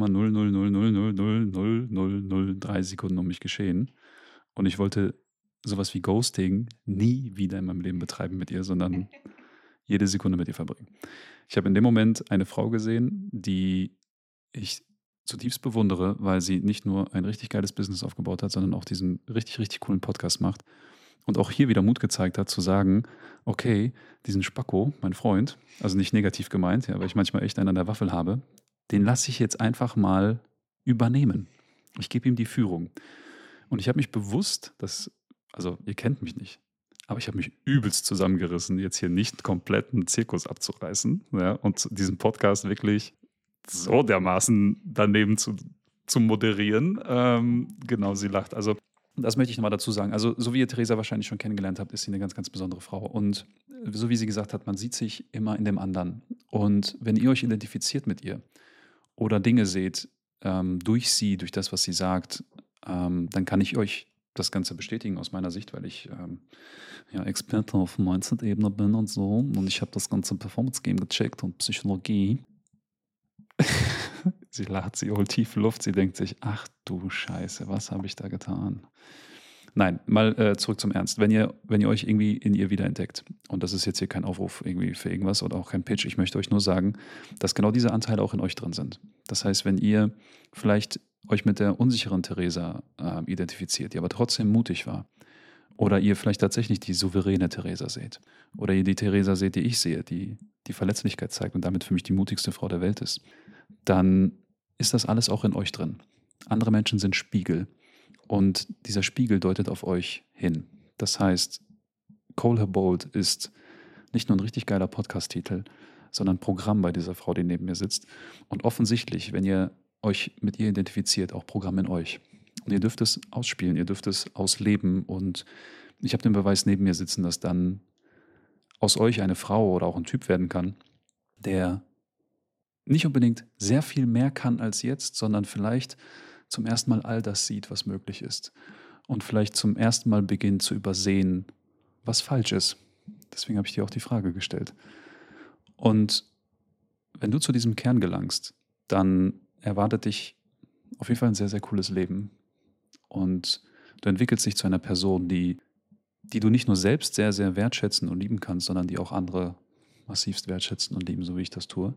0,000000003 Sekunden um mich geschehen. Und ich wollte sowas wie Ghosting nie wieder in meinem Leben betreiben mit ihr, sondern jede Sekunde mit ihr verbringen. Ich habe in dem Moment eine Frau gesehen, die ich zutiefst bewundere, weil sie nicht nur ein richtig geiles Business aufgebaut hat, sondern auch diesen richtig, richtig coolen Podcast macht. Und auch hier wieder Mut gezeigt hat, zu sagen, okay, diesen Spacko, mein Freund, also nicht negativ gemeint, ja, weil ich manchmal echt einen an der Waffel habe, den lasse ich jetzt einfach mal übernehmen. Ich gebe ihm die Führung. Und ich habe mich bewusst, also ihr kennt mich nicht, aber ich habe mich übelst zusammengerissen, jetzt hier nicht komplett einen Zirkus abzureißen, ja, und diesen Podcast wirklich so dermaßen daneben zu moderieren. Genau, sie lacht. Also das möchte ich nochmal dazu sagen. Also so wie ihr Theresa wahrscheinlich schon kennengelernt habt, ist sie eine ganz, ganz besondere Frau. Und so wie sie gesagt hat, man sieht sich immer in dem anderen. Und wenn ihr euch identifiziert mit ihr oder Dinge seht durch sie, durch das, was sie sagt, dann kann ich euch das Ganze bestätigen aus meiner Sicht, weil ich ja, Experte auf Mindset-Ebene bin und so. Und ich habe das ganze Performance-Game gecheckt und Psychologie. Sie lacht, sie holt tief Luft, sie denkt sich, ach du Scheiße, was habe ich da getan? Nein, mal zurück zum Ernst. Wenn ihr euch irgendwie in ihr wiederentdeckt, und das ist jetzt hier kein Aufruf irgendwie für irgendwas oder auch kein Pitch, ich möchte euch nur sagen, dass genau diese Anteile auch in euch drin sind. Das heißt, wenn ihr vielleicht euch mit der unsicheren Theresa identifiziert, die aber trotzdem mutig war, oder ihr vielleicht tatsächlich die souveräne Theresa seht, oder ihr die Theresa seht, die ich sehe, die Verletzlichkeit zeigt und damit für mich die mutigste Frau der Welt ist, dann ist das alles auch in euch drin. Andere Menschen sind Spiegel und dieser Spiegel deutet auf euch hin. Das heißt, Call Her Bold ist nicht nur ein richtig geiler Podcast-Titel, sondern Programm bei dieser Frau, die neben mir sitzt. Und offensichtlich, wenn ihr euch mit ihr identifiziert, auch Programm in euch. Und ihr dürft es ausspielen, ihr dürft es ausleben. Und ich habe den Beweis neben mir sitzen, dass dann aus euch eine Frau oder auch ein Typ werden kann, der nicht unbedingt sehr viel mehr kann als jetzt, sondern vielleicht zum ersten Mal all das sieht, was möglich ist. Und vielleicht zum ersten Mal beginnt zu übersehen, was falsch ist. Deswegen habe ich dir auch die Frage gestellt. Und wenn du zu diesem Kern gelangst, dann erwartet dich auf jeden Fall ein sehr, sehr cooles Leben. Und du entwickelst dich zu einer Person, die du nicht nur selbst sehr, sehr wertschätzen und lieben kannst, sondern die auch andere massivst wertschätzen und lieben, so wie ich das tue.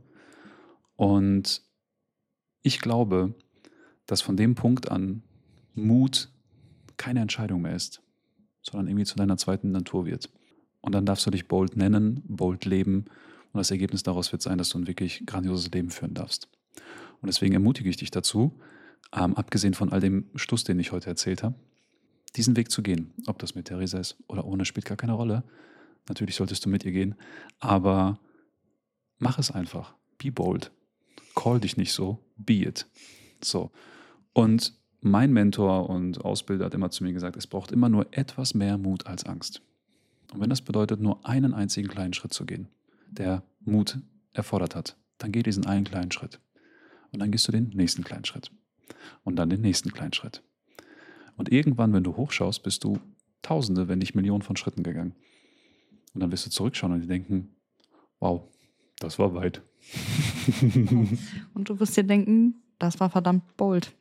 Und ich glaube, dass von dem Punkt an Mut keine Entscheidung mehr ist, sondern irgendwie zu deiner zweiten Natur wird. Und dann darfst du dich bold nennen, bold leben und das Ergebnis daraus wird sein, dass du ein wirklich grandioses Leben führen darfst. Und deswegen ermutige ich dich dazu, abgesehen von all dem Stuss, den ich heute erzählt habe, diesen Weg zu gehen. Ob das mit Theresa ist oder ohne, spielt gar keine Rolle. Natürlich solltest du mit ihr gehen, aber mach es einfach. Be bold. Call dich nicht so, be it. So. Und mein Mentor und Ausbilder hat immer zu mir gesagt, es braucht immer nur etwas mehr Mut als Angst. Und wenn das bedeutet, nur einen einzigen kleinen Schritt zu gehen, der Mut erfordert hat, dann geh diesen einen kleinen Schritt. Und dann gehst du den nächsten kleinen Schritt. Und dann den nächsten kleinen Schritt. Und irgendwann, wenn du hochschaust, bist du Tausende, wenn nicht Millionen von Schritten gegangen. Und dann wirst du zurückschauen und dir denken, wow, das war weit. Und du wirst dir denken, das war verdammt bold.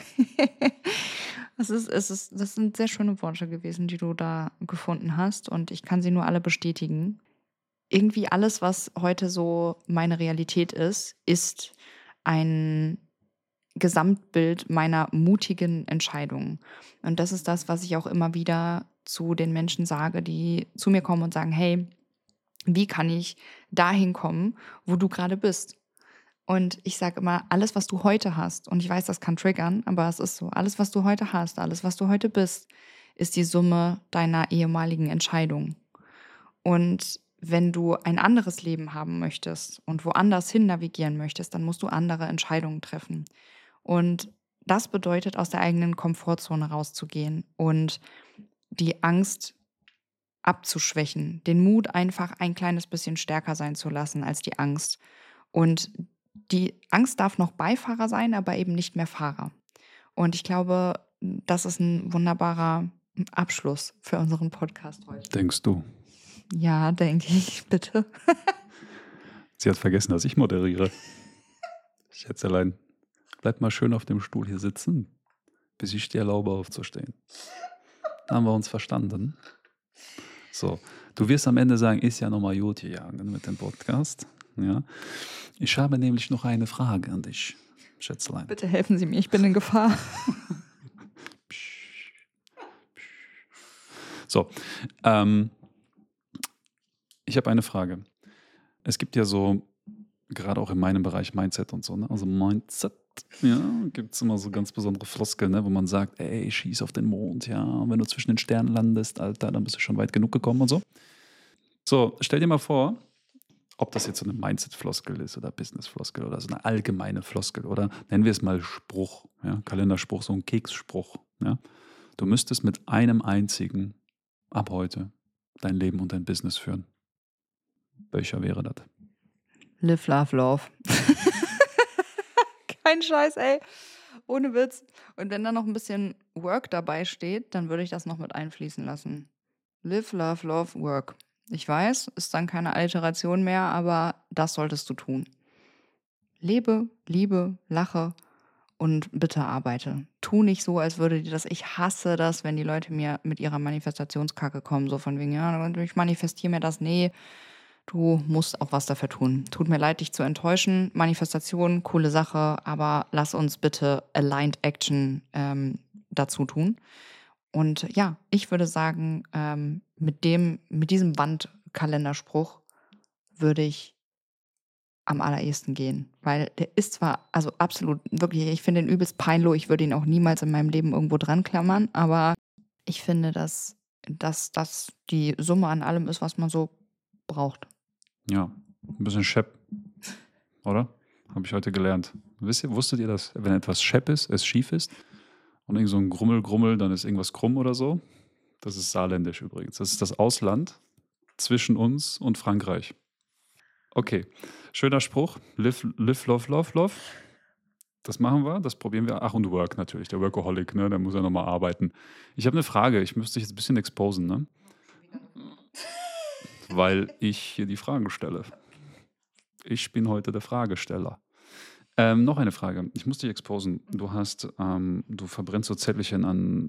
Das sind sehr schöne Worte gewesen, die du da gefunden hast. Und ich kann sie nur alle bestätigen. Irgendwie alles, was heute so meine Realität ist ein Gesamtbild meiner mutigen Entscheidungen. Und das ist das, was ich auch immer wieder zu den Menschen sage, die zu mir kommen und sagen, hey, Wie kann ich dahin kommen, wo du gerade bist? Und ich sage immer, alles, was du heute hast, und ich weiß, das kann triggern, aber es ist so, alles, was du heute hast, alles, was du heute bist, ist die Summe deiner ehemaligen Entscheidungen. Und wenn du ein anderes Leben haben möchtest und woanders hin navigieren möchtest, dann musst du andere Entscheidungen treffen. Und das bedeutet, aus der eigenen Komfortzone rauszugehen und die Angst abzuschwächen, den Mut einfach ein kleines bisschen stärker sein zu lassen als die Angst. Und die Angst darf noch Beifahrer sein, aber eben nicht mehr Fahrer. Und ich glaube, das ist ein wunderbarer Abschluss für unseren Podcast heute. Denkst du? Ja, denke ich, bitte. Sie hat vergessen, dass ich moderiere. Schätzelein, bleib mal schön auf dem Stuhl hier sitzen, bis ich dir erlaube aufzustehen. Da haben wir uns verstanden. So, du wirst am Ende sagen, ist ja nochmal gut gegangen mit dem Podcast. Ja. Ich habe nämlich noch eine Frage an dich, Schätzelein. Bitte helfen Sie mir, ich bin in Gefahr. So, ich habe eine Frage. Es gibt ja so, gerade auch in meinem Bereich Mindset und so, ne? Also Mindset, ja, gibt es immer so ganz besondere Floskeln, ne? Wo man sagt, ey, schieß auf den Mond, ja, und wenn du zwischen den Sternen landest, Alter, dann bist du schon weit genug gekommen und so. So, stell dir mal vor, ob das jetzt so eine Mindset-Floskel ist oder Business-Floskel oder so eine allgemeine Floskel oder nennen wir es mal Spruch, ja, Kalenderspruch, so ein Keksspruch, ja. Du müsstest mit einem einzigen ab heute dein Leben und dein Business führen. Welcher wäre das? Live, love, love. Kein Scheiß, ey. Ohne Witz. Und wenn da noch ein bisschen Work dabei steht, dann würde ich das noch mit einfließen lassen. Live, love, love, work. Ich weiß, ist dann keine Alliteration mehr, aber das solltest du tun. Lebe, liebe, lache und bitte arbeite. Tu nicht so, als würde dir das. Ich hasse das, wenn die Leute mir mit ihrer Manifestationskacke kommen, so von wegen, ja, ich manifestiere mir das. Nee, du musst auch was dafür tun. Tut mir leid, dich zu enttäuschen. Manifestation, coole Sache, aber lass uns bitte Aligned Action dazu tun. Und ja, ich würde sagen, mit diesem Wandkalenderspruch würde ich am allerersten gehen. Weil der ist zwar, also absolut, wirklich, ich finde ihn übelst peinlich, ich würde ihn auch niemals in meinem Leben irgendwo dran klammern, aber ich finde, dass das die Summe an allem ist, was man so braucht. Ja, ein bisschen Schepp, oder? Habe ich heute gelernt. Wusstet ihr, dass wenn etwas Schepp ist, es schief ist? Und irgend so ein Grummel, dann ist irgendwas krumm oder so? Das ist saarländisch übrigens. Das ist das Ausland zwischen uns und Frankreich. Okay, schöner Spruch. Live, live, love, love, love. Das machen wir, das probieren wir. Ach, und Work natürlich, der Workaholic, ne? Der muss ja nochmal arbeiten. Ich habe eine Frage, ich müsste dich jetzt ein bisschen exposen, ne? Weil ich hier die Fragen stelle. Ich bin heute der Fragesteller. Noch eine Frage. Ich muss dich exposen. Du verbrennst so Zettelchen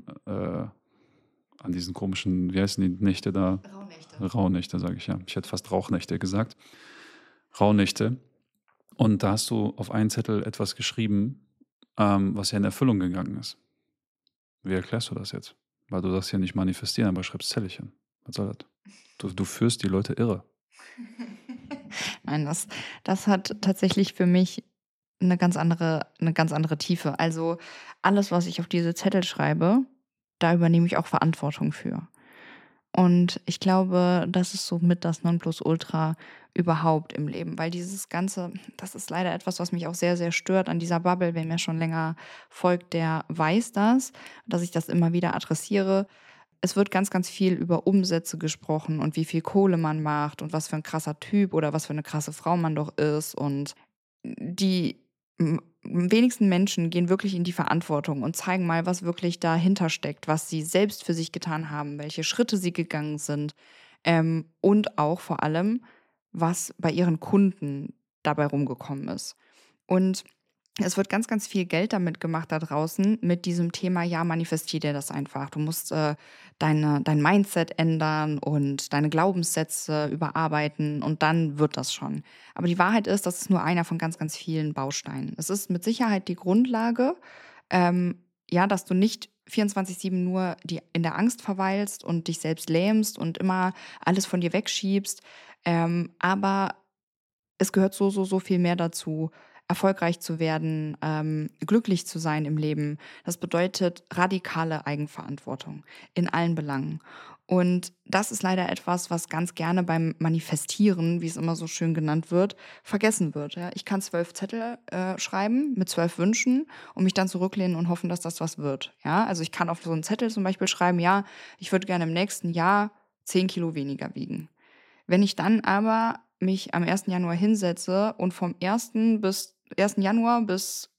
an diesen komischen, wie heißen die Nächte da? Rauhnächte. Rauhnächte, sage ich ja. Ich hätte fast Rauchnächte gesagt. Rauhnächte. Und da hast du auf einen Zettel etwas geschrieben, was ja in Erfüllung gegangen ist. Wie erklärst du das jetzt? Weil du sagst ja nicht manifestieren, aber schreibst Zettelchen. Was soll das? Du führst die Leute irre. Nein, das hat tatsächlich für mich eine ganz andere Tiefe. Also alles, was ich auf diese Zettel schreibe, da übernehme ich auch Verantwortung für. Und ich glaube, das ist somit das Nonplusultra überhaupt im Leben, weil dieses Ganze, das ist leider etwas, was mich auch sehr, sehr stört an dieser Bubble. Wer mir schon länger folgt, der weiß das, dass ich das immer wieder adressiere. Es wird ganz, ganz viel über Umsätze gesprochen und wie viel Kohle man macht und was für ein krasser Typ oder was für eine krasse Frau man doch ist. Und die wenigsten Menschen gehen wirklich in die Verantwortung und zeigen mal, was wirklich dahinter steckt, was sie selbst für sich getan haben, welche Schritte sie gegangen sind und auch vor allem, was bei ihren Kunden dabei rumgekommen ist. Und es wird ganz, ganz viel Geld damit gemacht da draußen mit diesem Thema, ja, manifestier dir das einfach. Du musst dein Mindset ändern und deine Glaubenssätze überarbeiten und dann wird das schon. Aber die Wahrheit ist, das ist nur einer von ganz, ganz vielen Bausteinen. Es ist mit Sicherheit die Grundlage, ja, dass du nicht 24/7 nur in der Angst verweilst und dich selbst lähmst und immer alles von dir wegschiebst. Aber es gehört so viel mehr dazu, erfolgreich zu werden, glücklich zu sein im Leben. Das bedeutet radikale Eigenverantwortung in allen Belangen. Und das ist leider etwas, was ganz gerne beim Manifestieren, wie es immer so schön genannt wird, vergessen wird. Ja? Ich kann 12 Zettel schreiben mit 12 Wünschen und mich dann zurücklehnen und hoffen, dass das was wird. Ja? Also ich kann auf so einen Zettel zum Beispiel schreiben, ja, ich würde gerne im nächsten Jahr 10 Kilo weniger wiegen. Wenn ich dann aber mich am 1. Januar hinsetze und vom 1. Januar bis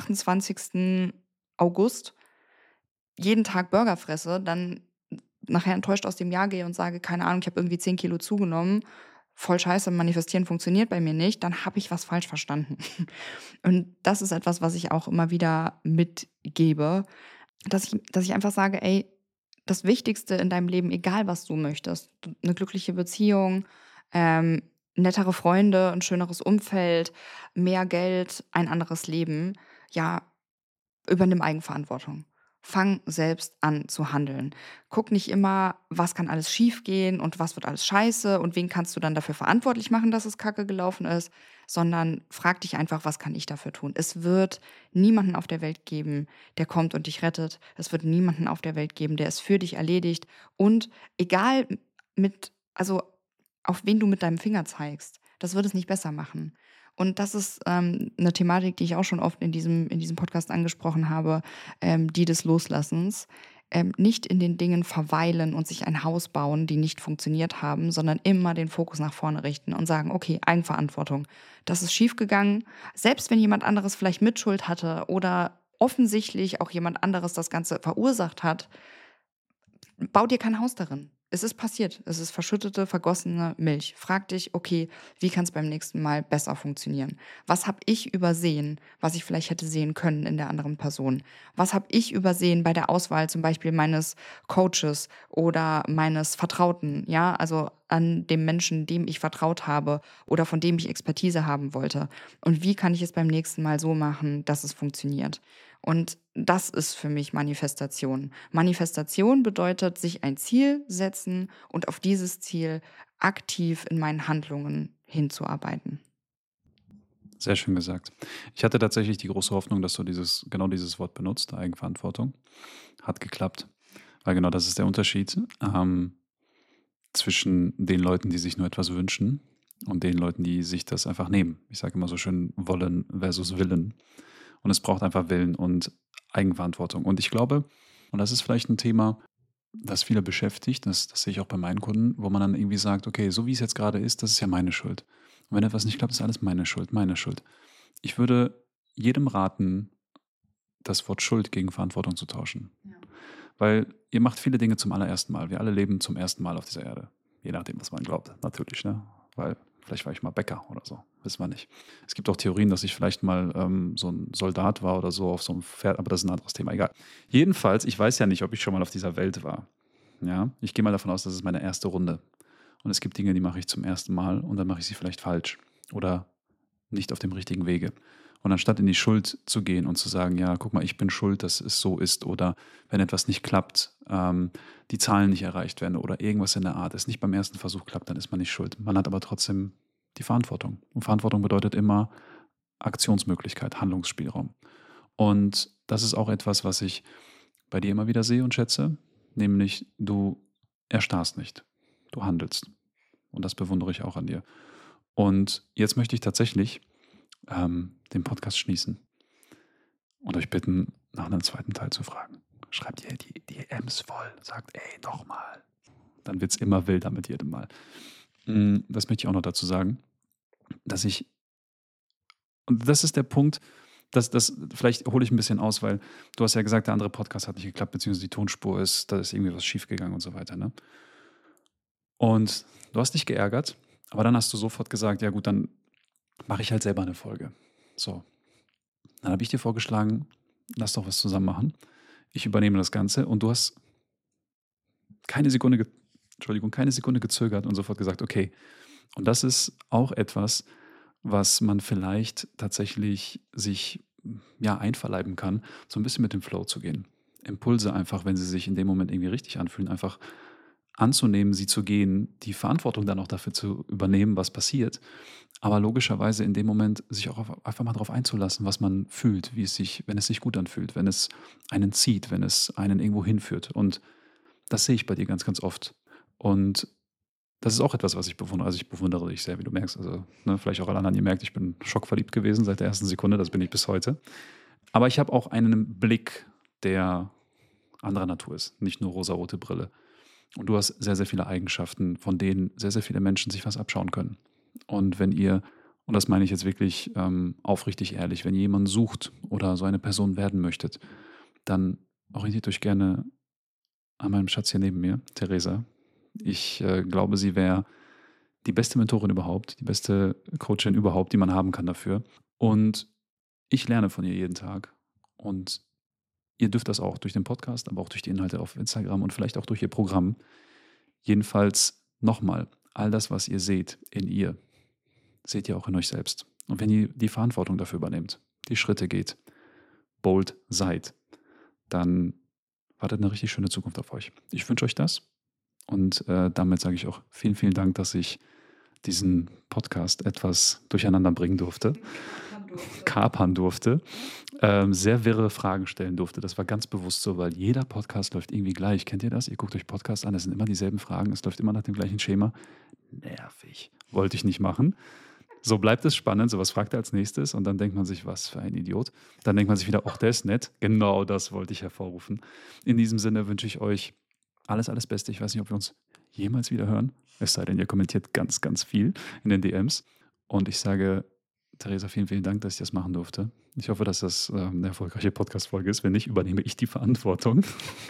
28. August jeden Tag Burger fresse, dann nachher enttäuscht aus dem Jahr gehe und sage: „Keine Ahnung, ich habe irgendwie 10 Kilo zugenommen. Voll scheiße, manifestieren funktioniert bei mir nicht“, dann habe ich was falsch verstanden. Und das ist etwas, was ich auch immer wieder mitgebe, dass ich einfach sage: „Ey, das Wichtigste in deinem Leben, egal was du möchtest, eine glückliche Beziehung, ähm, nettere Freunde, ein schöneres Umfeld, mehr Geld, ein anderes Leben, ja, übernimm Eigenverantwortung. Fang selbst an zu handeln. Guck nicht immer, was kann alles schiefgehen und was wird alles scheiße und wen kannst du dann dafür verantwortlich machen, dass es kacke gelaufen ist, sondern frag dich einfach, was kann ich dafür tun? Es wird niemanden auf der Welt geben, der kommt und dich rettet. Es wird niemanden auf der Welt geben, der es für dich erledigt. Und egal also auf wen du mit deinem Finger zeigst, das wird es nicht besser machen. Und das ist 'ne Thematik, die ich auch schon oft in diesem Podcast angesprochen habe, die des Loslassens. Nicht in den Dingen verweilen und sich ein Haus bauen, die nicht funktioniert haben, sondern immer den Fokus nach vorne richten und sagen: „Okay, Eigenverantwortung. Das ist schiefgegangen.“ Selbst wenn jemand anderes vielleicht Mitschuld hatte oder offensichtlich auch jemand anderes das Ganze verursacht hat, bau dir kein Haus darin. Es ist passiert. Es ist verschüttete, vergossene Milch. Frag dich: „Okay, wie kann es beim nächsten Mal besser funktionieren? Was habe ich übersehen, was ich vielleicht hätte sehen können in der anderen Person? Was habe ich übersehen bei der Auswahl zum Beispiel meines Coaches oder meines Vertrauten, ja, also an dem Menschen, dem ich vertraut habe oder von dem ich Expertise haben wollte? Und wie kann ich es beim nächsten Mal so machen, dass es funktioniert?“ Und das ist für mich Manifestation. Manifestation bedeutet, sich ein Ziel setzen und auf dieses Ziel aktiv in meinen Handlungen hinzuarbeiten. Sehr schön gesagt. Ich hatte tatsächlich die große Hoffnung, dass du genau dieses Wort benutzt, Eigenverantwortung. Hat geklappt, weil genau das ist der Unterschied zwischen den Leuten, die sich nur etwas wünschen und den Leuten, die sich das einfach nehmen. Ich sage immer so schön, wollen versus Willen. Und es braucht einfach Willen und Eigenverantwortung. Und ich glaube, und das ist vielleicht ein Thema, das viele beschäftigt, das sehe ich auch bei meinen Kunden, wo man dann irgendwie sagt, okay, so wie es jetzt gerade ist, das ist ja meine Schuld. Und wenn etwas nicht klappt, ist alles meine Schuld, meine Schuld. Ich würde jedem raten, das Wort Schuld gegen Verantwortung zu tauschen. Ja. Weil ihr macht viele Dinge zum allerersten Mal. Wir alle leben zum ersten Mal auf dieser Erde. Je nachdem, was man glaubt, natürlich. Ne? Weil vielleicht war ich mal Bäcker oder so. Wissen wir nicht. Es gibt auch Theorien, dass ich vielleicht mal so ein Soldat war oder so auf so einem Pferd, aber das ist ein anderes Thema. Egal. Jedenfalls, ich weiß ja nicht, ob ich schon mal auf dieser Welt war. Ja, ich gehe mal davon aus, das ist meine erste Runde. Und es gibt Dinge, die mache ich zum ersten Mal und dann mache ich sie vielleicht falsch oder nicht auf dem richtigen Wege. Und anstatt in die Schuld zu gehen und zu sagen, ja, guck mal, ich bin schuld, dass es so ist, oder wenn etwas nicht klappt, die Zahlen nicht erreicht werden oder irgendwas in der Art, es nicht beim ersten Versuch klappt, dann ist man nicht schuld. Man hat aber trotzdem die Verantwortung. Und Verantwortung bedeutet immer Aktionsmöglichkeit, Handlungsspielraum. Und das ist auch etwas, was ich bei dir immer wieder sehe und schätze, nämlich du erstarrst nicht, du handelst. Und das bewundere ich auch an dir. Und jetzt möchte ich tatsächlich den Podcast schließen und euch bitten, nach einem zweiten Teil zu fragen. Schreibt ihr die DMs voll, sagt, ey, doch mal. Dann wird es immer wilder mit jedem Mal. Das möchte ich auch noch dazu sagen, dass ich, und das ist der Punkt, vielleicht hole ich ein bisschen aus, weil du hast ja gesagt, der andere Podcast hat nicht geklappt, beziehungsweise die Tonspur ist, da ist irgendwie was schiefgegangen und so weiter. Ne? Und du hast dich geärgert, aber dann hast du sofort gesagt, ja gut, dann mache ich halt selber eine Folge. So, dann habe ich dir vorgeschlagen, lass doch was zusammen machen. Ich übernehme das Ganze und du hast keine Sekunde, keine Sekunde gezögert und sofort gesagt, okay. Und das ist auch etwas, was man vielleicht tatsächlich sich ja einverleiben kann, so ein bisschen mit dem Flow zu gehen. Impulse einfach, wenn sie sich in dem Moment irgendwie richtig anfühlen, einfach anzunehmen, sie zu gehen, die Verantwortung dann auch dafür zu übernehmen, was passiert. Aber logischerweise in dem Moment sich auch einfach mal darauf einzulassen, was man fühlt, wenn es sich gut anfühlt, wenn es einen zieht, wenn es einen irgendwo hinführt. Und das sehe ich bei dir ganz, ganz oft. Und das ist auch etwas, was ich bewundere. Also ich bewundere dich sehr, wie du merkst. Also vielleicht auch alle anderen, ihr merkt, ich bin schockverliebt gewesen seit der ersten Sekunde, das bin ich bis heute. Aber ich habe auch einen Blick, der anderer Natur ist, nicht nur rosarote Brille. Und du hast sehr, sehr viele Eigenschaften, von denen sehr, sehr viele Menschen sich was abschauen können. Und wenn ihr, und das meine ich jetzt wirklich aufrichtig ehrlich, wenn ihr jemanden sucht oder so eine Person werden möchtet, dann orientiert euch gerne an meinem Schatz hier neben mir, Theresa. Ich glaube, sie wäre die beste Mentorin überhaupt, die beste Coachin überhaupt, die man haben kann dafür. Und ich lerne von ihr jeden Tag. Und ihr dürft das auch durch den Podcast, aber auch durch die Inhalte auf Instagram und vielleicht auch durch ihr Programm. Jedenfalls nochmal, all das, was ihr seht in ihr, seht ihr auch in euch selbst. Und wenn ihr die Verantwortung dafür übernehmt, die Schritte geht, bold seid, dann wartet eine richtig schöne Zukunft auf euch. Ich wünsche euch das. Und damit sage ich auch vielen, vielen Dank, dass ich diesen Podcast etwas durcheinander bringen durfte. Kapern durfte. Sehr wirre Fragen stellen durfte. Das war ganz bewusst so, weil jeder Podcast läuft irgendwie gleich. Kennt ihr das? Ihr guckt euch Podcasts an, es sind immer dieselben Fragen, es läuft immer nach dem gleichen Schema. Nervig. Wollte ich nicht machen. So bleibt es spannend, so was fragt er als nächstes und dann denkt man sich, was für ein Idiot. Dann denkt man sich wieder, der ist nett. Genau das wollte ich hervorrufen. In diesem Sinne wünsche ich euch alles, alles Beste. Ich weiß nicht, ob wir uns jemals wieder hören. Es sei denn, ihr kommentiert ganz, ganz viel in den DMs. Und ich sage, Theresa, vielen, vielen Dank, dass ich das machen durfte. Ich hoffe, dass das eine erfolgreiche Podcast-Folge ist. Wenn nicht, übernehme ich die Verantwortung.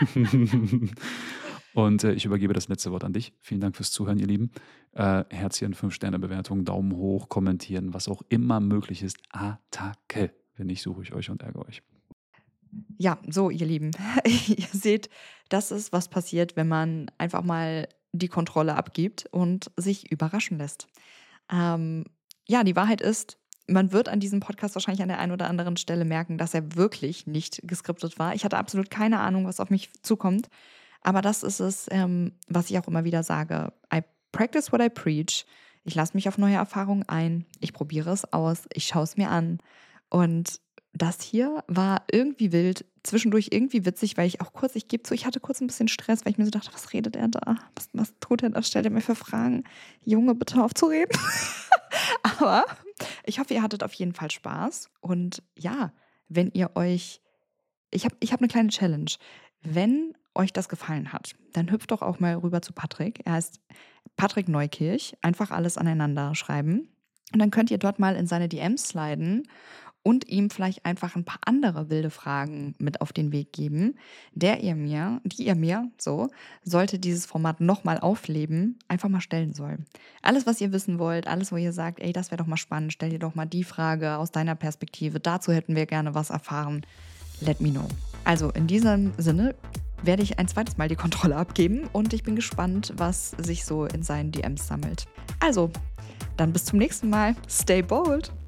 Und ich übergebe das letzte Wort an dich. Vielen Dank fürs Zuhören, ihr Lieben. Herzchen, 5-Sterne-Bewertung, Daumen hoch, kommentieren, was auch immer möglich ist. Attacke. Wenn nicht, suche ich euch und ärgere euch. Ja, so, ihr Lieben, ihr seht, das ist, was passiert, wenn man einfach mal die Kontrolle abgibt und sich überraschen lässt. Ja, die Wahrheit ist, man wird an diesem Podcast wahrscheinlich an der einen oder anderen Stelle merken, dass er wirklich nicht geskriptet war. Ich hatte absolut keine Ahnung, was auf mich zukommt. Aber das ist es, was ich auch immer wieder sage. I practice what I preach. Ich lasse mich auf neue Erfahrungen ein. Ich probiere es aus. Ich schaue es mir an. Und das hier war irgendwie wild, zwischendurch irgendwie witzig, weil ich gebe zu, ich hatte kurz ein bisschen Stress, weil ich mir so dachte, was redet er da? Was tut er da? Stellt er mir für Fragen? Junge, bitte aufzureden. Aber ich hoffe, ihr hattet auf jeden Fall Spaß. Und ja, wenn ihr euch, ich hab eine kleine Challenge. Wenn euch das gefallen hat, dann hüpft doch auch mal rüber zu Patrick. Er heißt Patrick Neukirch. Einfach alles aneinander schreiben. Und dann könnt ihr dort mal in seine DMs sliden und ihm vielleicht einfach ein paar andere wilde Fragen mit auf den Weg geben, die ihr mir, sollte dieses Format nochmal aufleben, einfach mal stellen soll. Alles, was ihr wissen wollt, alles, wo ihr sagt, ey, das wäre doch mal spannend, stell dir doch mal die Frage aus deiner Perspektive, dazu hätten wir gerne was erfahren, let me know. Also in diesem Sinne werde ich ein zweites Mal die Kontrolle abgeben und ich bin gespannt, was sich so in seinen DMs sammelt. Also, dann bis zum nächsten Mal. Stay bold!